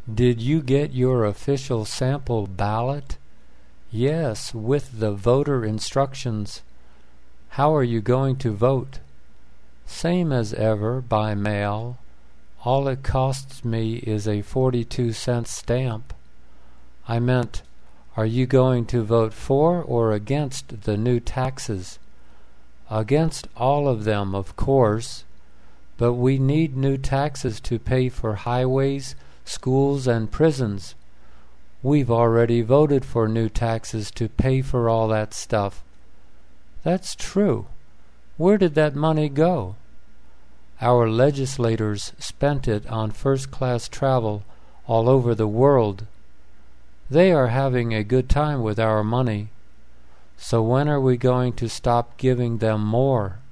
Did you get your official sample ballot? Yes, with the voter instructions. How are you going to vote? Same as ever, by mail. All it costs me is a 42-cent stamp. I meant, are you going to vote for or against the new taxes? Against all of them, of course. But we need new taxes to pay for highways, schools, and prisons. We've already voted for new taxes to pay for all that stuff. That's true. Where did that money go? Our legislators spent it on first-class travel all over the world. They are having a good time with our money. So when are we going to stop giving them more?